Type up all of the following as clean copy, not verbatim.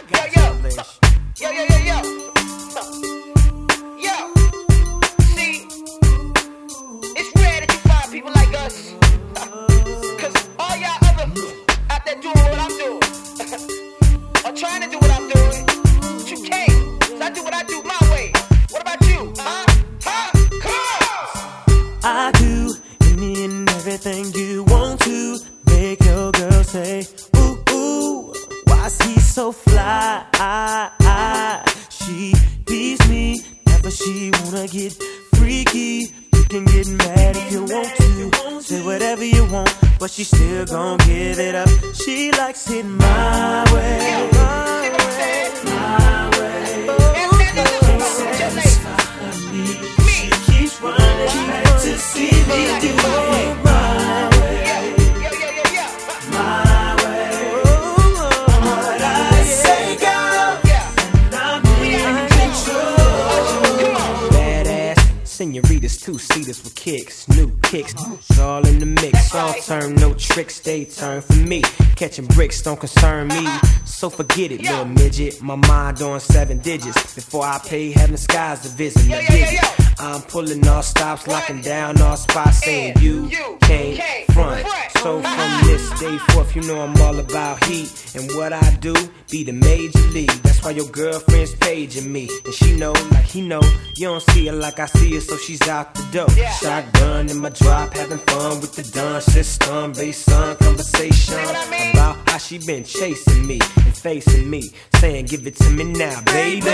got you, Lish. Yo. See, it's rare that you find people like us. Cause all y'all other out there doing what I'm doing, or trying to do what I'm doing, but you can't. Cause I do what I do my way. What about you? Huh? Come on! I do any and everything you want to make your girl say, ooh, ooh, why's he so fly? She please me, never she wanna get freaky. You can get mad if you want to, say whatever you want, but she still gon' give it up. She likes it my way, my way, my way. She keeps running back to see me do it my way, my way. What I say, girl, and I'm in control. Badass senoritas, two-seaters with kicks, new kicks, it's all in the mix. All turn, no tricks, they turn for me. Catching bricks don't concern me, so forget it, little midget. My mind on 7 digits. Before I pay heaven skies to visit the digit. I'm pulling all stops, locking down all spots, saying you can't front. So from this day forth, you know I'm all about heat. And what I do, be the major league. That's why your girlfriend's paging me. And she know, like he know, you don't see her like I see her, so she's out the door. Shotgun in my drop, having fun with the dun system. Bass on conversation about how she been chasing me and facing me, saying give it to me now, baby.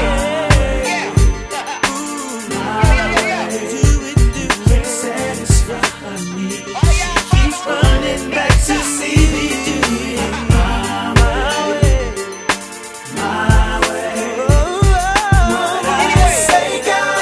Keeps running back to see me do it my way, my way. What I say,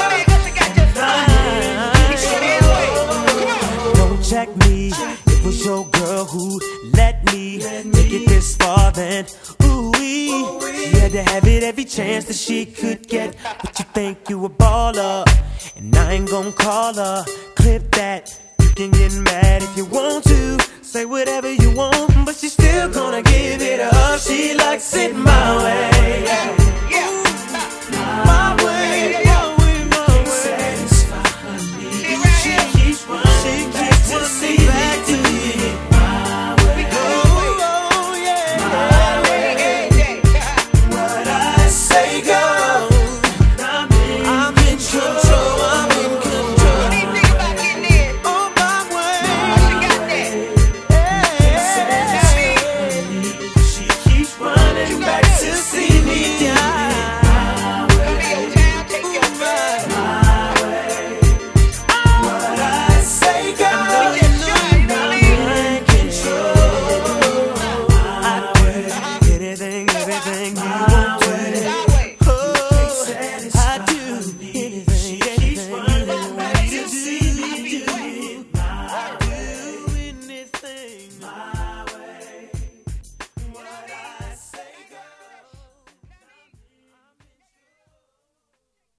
girl, don't check me. It was your girl who let me take it this far. Then, ooh-wee, she had to have it every chance that she could get. But you think you a baller, and I ain't gon' call her. Clip that. You can get mad if you want to, say whatever you want, but she's still gonna give it up. She likes it my way, my way, my way, my way. Satisfy her needs. She keeps running, she keeps to see back to me. My way, oh yeah, my way. What I say, girl, I'm in control. I'm in control. Everything you want to.